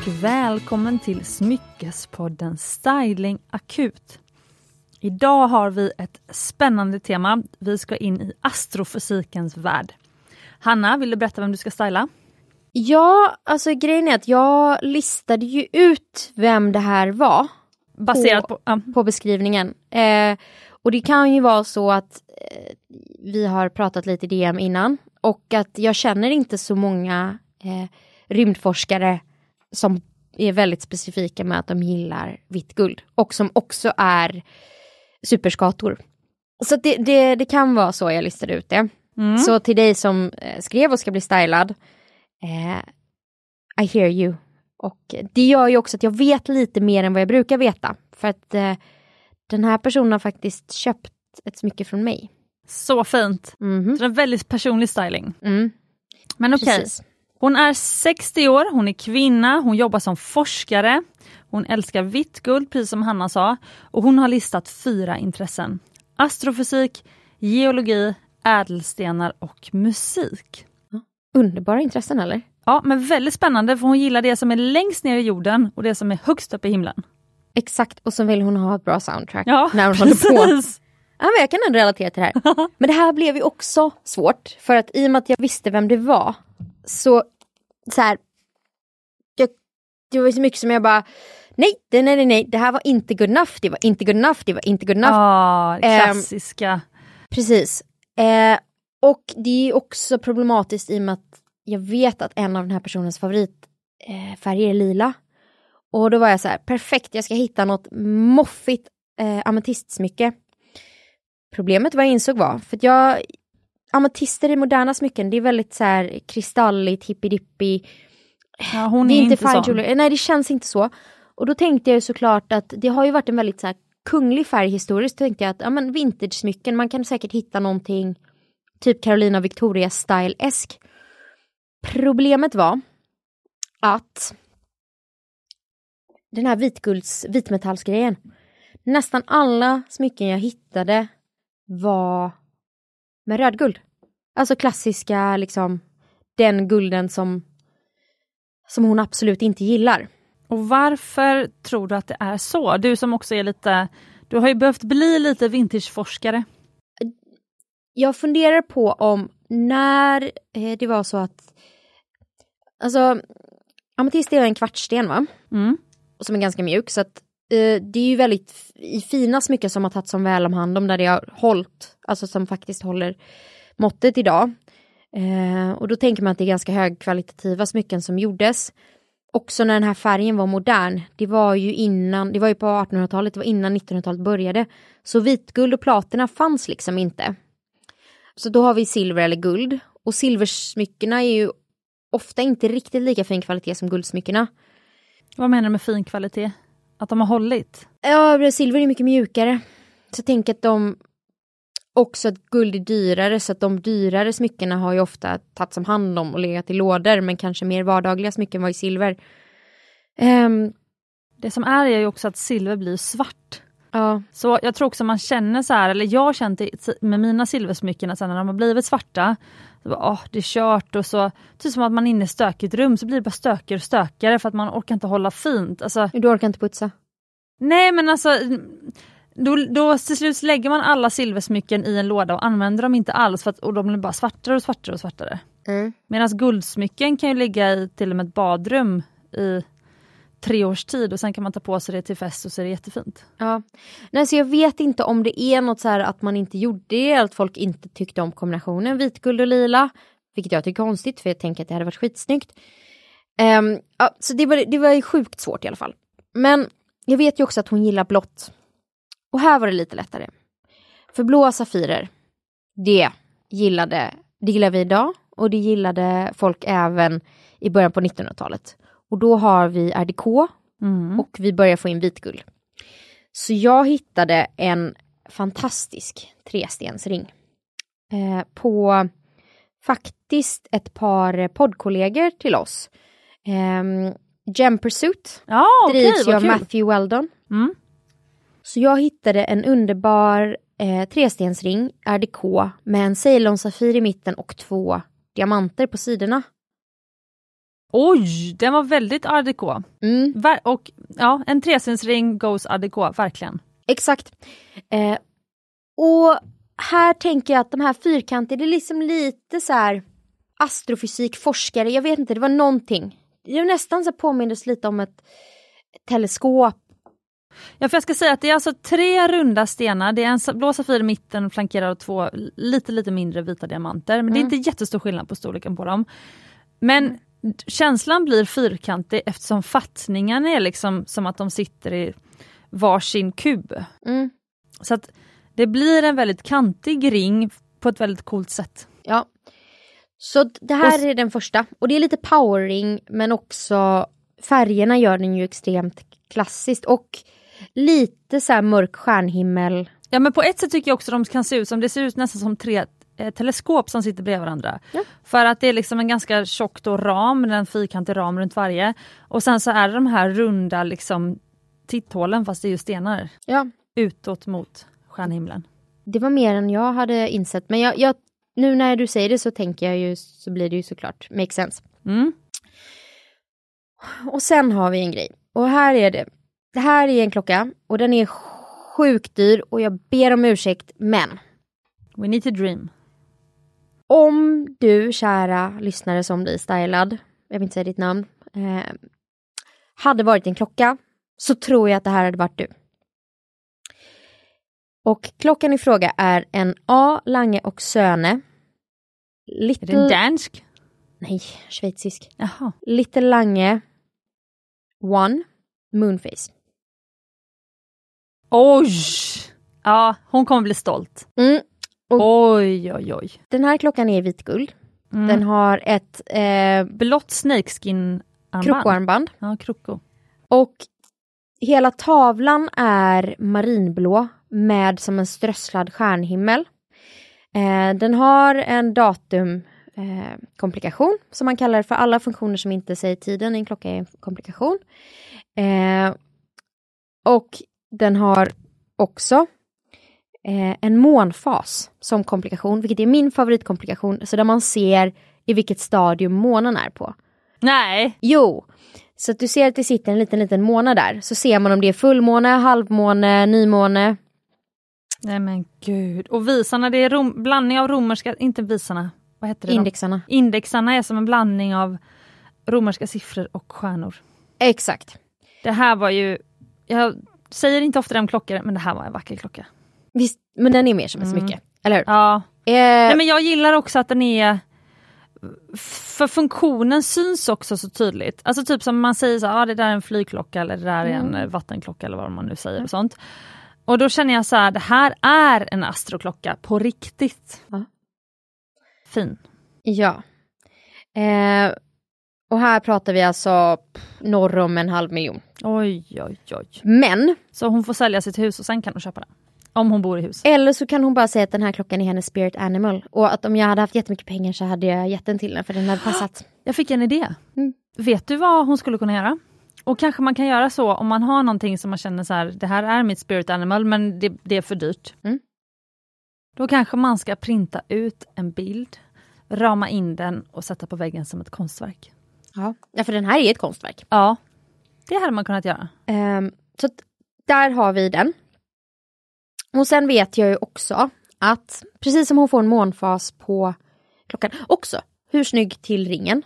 och välkommen till Smyckespodden Styling Akut. Idag har vi ett spännande tema. Vi ska in i astrofysikens värld. Hanna, vill du berätta vem du ska styla? Ja, alltså grejen är att jag listade ju ut vem det här var. Baserat på beskrivningen. Och det kan ju vara så att vi har pratat lite DM innan. Och att jag känner inte så många rymdforskare som är väldigt specifika med att de gillar vitt guld. Och som också är superskator. Så det kan vara så jag listade ut det. Så till dig som skrev och ska bli stylad. I hear you. Och det gör ju också att jag vet lite mer än vad jag brukar veta. För att den här personen har faktiskt köpt ett smycke från mig. Så fint. Så det är en väldigt personlig styling. Men okej. Hon är 60 år, hon är kvinna, hon jobbar som forskare. Hon älskar vitt guld, precis som Hanna sa. Och hon har listat 4 intressen. Astrofysik, geologi, ädelstenar och musik. Underbara intressen, eller? Ja, men väldigt spännande, för hon gillar det som är längst ner i jorden och det som är högst upp i himlen. Exakt, och så vill hon ha ett bra soundtrack när hon håller på. Ja, men jag kan ändå relatera till det här. Men det här blev ju också svårt, för att i och med att jag visste vem det var, så här, det var så mycket som jag bara, nej, det här var inte good enough, det var inte good enough. Ja, klassiska. Precis. Och det är också problematiskt i och med att jag vet att en av den här personens favoritfärger är lila. Och då var jag så här, perfekt, jag ska hitta något moffigt ametistsmycke. Problemet vad jag insåg var, för att ametister i moderna smycken, det är väldigt så här kristalligt, hippidippi. Ja, hon det är inte inte fine sån. jewelry. Nej, det känns inte så. Och då tänkte jag såklart att det har ju varit en väldigt så här kunglig färg historiskt. Då tänkte jag att vintage-smycken, man kan säkert hitta någonting typ Carolina Victoria style-esk. Problemet var att den här vitmetallsgrejen, nästan alla smycken jag hittade var med rödguld. Alltså klassiska, liksom, den gulden som hon absolut inte gillar. Och varför tror du att det är så? Du som också är lite, du har ju behövt bli lite vintageforskare. Jag funderar på om när det var så att, alltså, ametist är en kvartsten, va? Och som är ganska mjuk, så att det är ju väldigt i fina smycken som har tagit som väl om hand om, där det har hållit, alltså som faktiskt håller måttet idag. Och då tänker man att det är ganska högkvalitativa smycken som gjordes. Också när den här färgen var modern, det var ju på 1800-talet, det var innan 1900-talet började. Så vitguld och platina fanns liksom inte. Så då har vi silver eller guld. Och silversmyckena är ju ofta inte riktigt lika fin kvalitet som guldsmyckena. Vad menar du med fin kvalitet? Att de har hållit? Ja, silver är mycket mjukare. Så jag tänker att guld är dyrare, så att de dyrare smyckena har ju ofta tagit som hand om och legat i lådor, men kanske mer vardagliga smycken var i silver. Det som är ju också att silver blir svart. Ja. Så jag tror också man känner så här, eller jag har känt det med mina silversmycken, sen när de har blivit svarta, så det är kört, och så typ som att man är inne i stökigt rum, så blir det bara stökigare och stökigare för att man orkar inte hålla fint. Alltså, du orkar inte putsa? Nej, men alltså då till slut lägger man alla silversmycken i en låda och använder dem inte alls, och de blir bara svartare och svartare och svartare. Medan guldsmycken kan ju ligga i till och med ett badrum i 3 års tid, och sen kan man ta på sig det till fest och så är det jättefint. Ja. Nej, så jag vet inte om det är något så här att man inte gjorde det, att folk inte tyckte om kombinationen vitguld och lila, vilket jag tycker är konstigt, för jag tänker att det hade varit skitsnyggt. Så det var ju sjukt svårt i alla fall. Men jag vet ju också att hon gillar blått. Och här var det lite lättare. För blåa safirer, det gillar vi idag. Och det gillade folk även i början på 1900-talet. Och då har vi RDK och vi börjar få in vitguld. Så jag hittade en fantastisk 3-stensring. På faktiskt ett par poddkollegor till oss. Gem Pursuit drivs ju av Matthew Weldon. Så jag hittade en underbar 3-stensring, RDK, med en Ceylon-safir i mitten och 2 diamanter på sidorna. Oj, den var väldigt art déco. Och ja, en tresensring goes art déco, verkligen. Exakt. Och här tänker jag att de här fyrkantiga, det är liksom lite så här astrofysikforskare, jag vet inte, det var någonting. Det nästan så påminner lite om ett teleskop. Ja, för jag ska säga att det är alltså 3 runda stenar, det är en blå safir i mitten flankerad av 2 lite mindre vita diamanter, men det är inte jättestor skillnad på storleken på dem. Men känslan blir fyrkantig eftersom fattningen är liksom som att de sitter i varsin kub. Så att det blir en väldigt kantig ring på ett väldigt coolt sätt. Ja, så det här är den första. Och det är lite powering, men också färgerna gör den ju extremt klassiskt. Och lite så här mörk stjärnhimmel. Ja, men på ett sätt tycker jag också de kan se ut som, det ser ut nästan som 3 teleskop som sitter bredvid varandra. Ja. För att det är liksom en ganska tjock ram, en fyrkantig ram runt varje. Och sen så är det de här runda liksom titthålen, fast det är ju stenar. Ja. Utåt mot stjärnhimlen. Det var mer än jag hade insett. Men jag nu när du säger det så tänker jag ju, så blir det ju såklart make sense. Och sen har vi en grej. Och här är det. Det här är en klocka och den är sjukt dyr och jag ber om ursäkt, men we need to dream. Om du, kära lyssnare som blir stylad, jag vill inte säga ditt namn, hade varit en klocka, så tror jag att det här hade varit du. Och klockan i fråga är en A. Lange och Söne. Är det en dansk? Nej, schweizisk. Jaha. Little Lange One Moonface. Oj! Ja, hon kommer bli stolt. Oj. Den här klockan är vitguld. Den har ett blått snakeskin-armband. Krokoarmband. Ja, kroko. Och hela tavlan är marinblå med som en strösslad stjärnhimmel. Den har en datumkomplikation som man kallar för alla funktioner som inte säger tiden i en klocka är en komplikation. Och den har också en månfas som komplikation, vilket är min favoritkomplikation, så där man ser i vilket stadium månen är på. Nej! Jo, så att du ser att det sitter en liten måne där, så ser man om det är fullmåne, halvmåne, nymåne. Nej men gud, och visarna, det är blandning av romerska, inte visarna, vad heter det? Indexarna. Indexarna är som en blandning av romerska siffror och stjärnor. Exakt. Det här var ju, jag säger inte ofta det om klockor, men det här var en vacker klocka. Visst, men den är mer som ett smycke, eller hur? Ja. Nej, men jag gillar också att den är, för funktionen syns också så tydligt. Alltså typ som man säger så det där är en flygklocka eller det där är en vattenklocka eller vad man nu säger och sånt. Och då känner jag så här, det här är en astroklocka på riktigt. Ja. Fin. Ja. Och här pratar vi alltså norr om 500 000. Oj. Men. Så hon får sälja sitt hus och sen kan hon köpa den. Om hon bor i hus. Eller så kan hon bara säga att den här klockan är hennes spirit animal. Och att om jag hade haft jättemycket pengar så hade jag gett den till den, för den hade passat. Jag fick en idé. Vet du vad hon skulle kunna göra? Och kanske man kan göra så om man har någonting som man känner så här, det här är mitt spirit animal men det är för dyrt. Då kanske man ska printa ut en bild, rama in den och sätta på väggen som ett konstverk. Ja, för den här är ett konstverk. Ja, det hade man kunnat göra. Så där har vi den. Och sen vet jag ju också att precis som hon får en månfas på klockan, också hur snygg till ringen.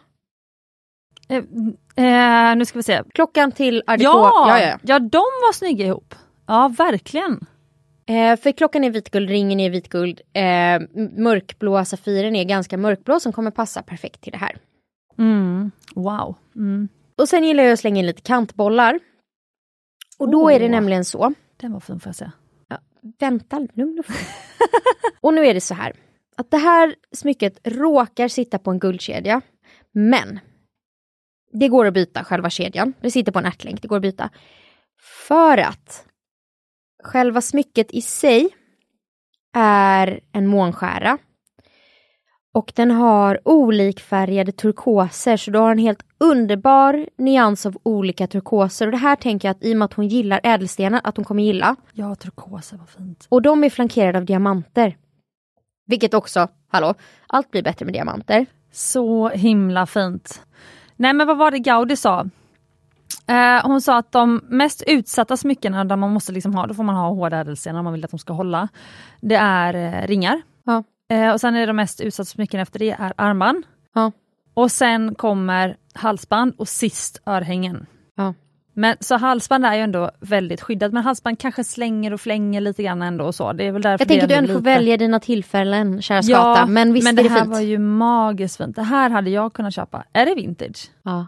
Nu ska vi se. Klockan till Art Deco. Ja, de var snygga ihop. Ja, verkligen. För klockan är vitguld, ringen är vitguld. Mörkblå safiren är ganska mörkblå som kommer passa perfekt till det här. Wow. Och sen gillar jag att slänga in lite kantbollar. Och då är det nämligen så. Den var fin, får jag säga. Ja, vänta, lugn och Och nu är det så här. Att det här smycket råkar sitta på en guldkedja. Men det går att byta själva kedjan. Det sitter på en ärtlänk, det går att byta. För att själva smycket i sig är en månskära. Och den har olikfärgade turkoser. Så du har en helt underbar nyans av olika turkoser. Och det här tänker jag att i och med att hon gillar ädelstenar, att hon kommer gilla. Ja, turkoser var fint. Och de är flankerade av diamanter. Vilket också, allt blir bättre med diamanter. Så himla fint. Nej, men vad var det Gaudi sa? Hon sa att de mest utsatta smyckena där man måste liksom ha, då får man ha hårda ädelstenar om man vill att de ska hålla. Det är ringar. Ja. Och sen är de mest utsatta smycken efter det är armband. Ja. Och sen kommer halsband och sist örhängen. Ja. Men så halsband är ju ändå väldigt skyddat, men halsband kanske slänger och flänger lite grann ändå och så. Det är väl därför jag tänker att du ändå får välja dina tillfällen, kära skata. Ja, men visst men är det här fint. var ju magiskt fint. Det här hade jag kunnat köpa. Är det vintage? Ja.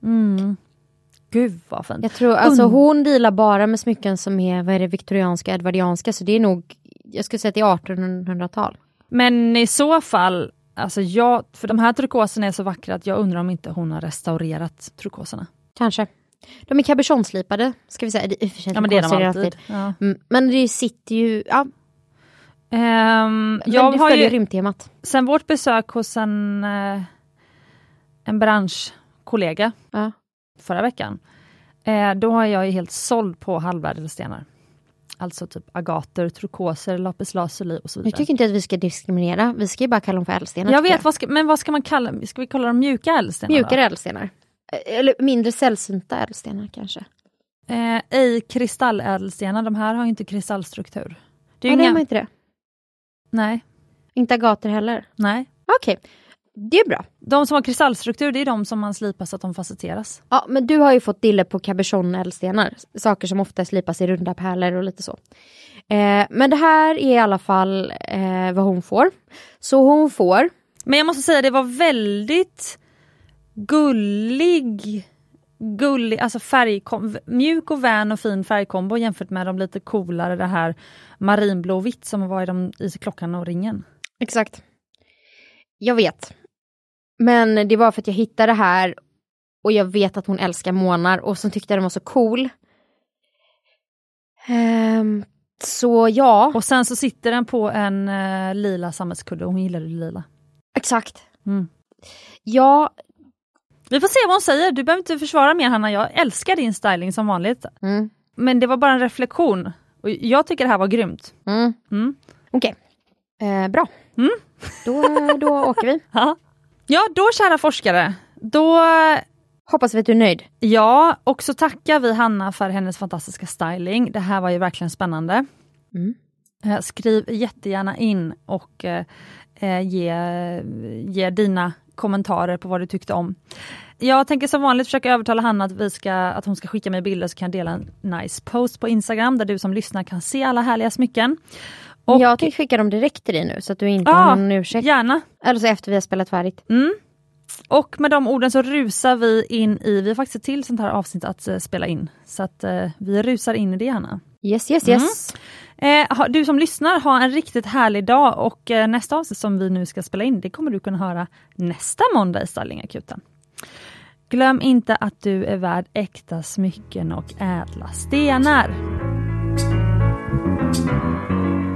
Gud vad fint. Jag tror, alltså hon dealar bara med smycken som är, vad är det, viktorianska, edvardianska. Så det är nog, jag skulle säga att det är 1800-tal. Men i så fall, alltså för de här turkoserna är så vackra att jag undrar om inte hon har restaurerat turkoserna. Kanske. De är cabochonslipade, ska vi säga. Det är ja, men det är de alltid. Ja. Men det sitter ju, ja. Men jag har ju rymdtemat. Sen vårt besök hos en branschkollega förra veckan, då har jag ju helt såld på halvädelstenar. Alltså typ agater, turkoser, lapis lazuli och så vidare. Jag tycker inte att vi ska diskriminera. Vi ska ju bara kalla dem för ädelstenar. Jag vet, men vad ska man kalla dem? Ska vi kalla dem mjuka ädelstenar? Mjukare ädelstenar. Eller mindre sällsynta ädelstenar kanske. I kristallädelstenar, de här har inte kristallstruktur. Det är inga... inte det. Nej. Inte agater heller? Nej. Okej. Det är bra. De som har kristallstruktur, det är de som man slipar så att de facetteras. Ja, men du har ju fått dille på cabochon-ädelstenar. Saker som ofta slipas i runda pärlor och lite så. Men det här är i alla fall vad hon får. Så hon får... Men jag måste säga, det var väldigt gullig, alltså mjuk och vän och fin färgkombo jämfört med de lite coolare, det här marinblå och vitt som var i klockan och ringen. Exakt. Jag vet. Men det var för att jag hittade det här och jag vet att hon älskar månar och så tyckte jag den var så cool. Så ja. Och sen så sitter den på en lila sammetskudde och hon gillade lila. Exakt. Ja. Vi får se vad hon säger. Du behöver inte försvara mer, Hanna. Jag älskar din styling som vanligt. Men det var bara en reflektion. Och jag tycker det här var grymt. Okej. Bra. Då åker vi. Ja, då kära forskare. Då hoppas vi att du är nöjd. Ja, och så tackar vi Hanna för hennes fantastiska styling. Det här var ju verkligen spännande. Skriv jättegärna in och ge dina kommentarer på vad du tyckte om. Jag tänker som vanligt försöka övertala Hanna att hon ska skicka mig bilder så kan jag dela en nice post på Instagram där du som lyssnar kan se alla härliga smycken. Och jag tänkte skicka dem direkt till dig nu så att du inte har någon ursäkt. Gärna. Eller så efter vi har spelat färdigt. Och med de orden så rusar vi in vi har faktiskt ett till sånt här avsnitt att spela in. Så att vi rusar in i det, Hanna. Yes. Du som lyssnar, ha en riktigt härlig dag och nästa avsnitt som vi nu ska spela in, det kommer du kunna höra nästa måndag i Stylingakuten. Glöm inte att du är värd äkta smycken och ädla stenar.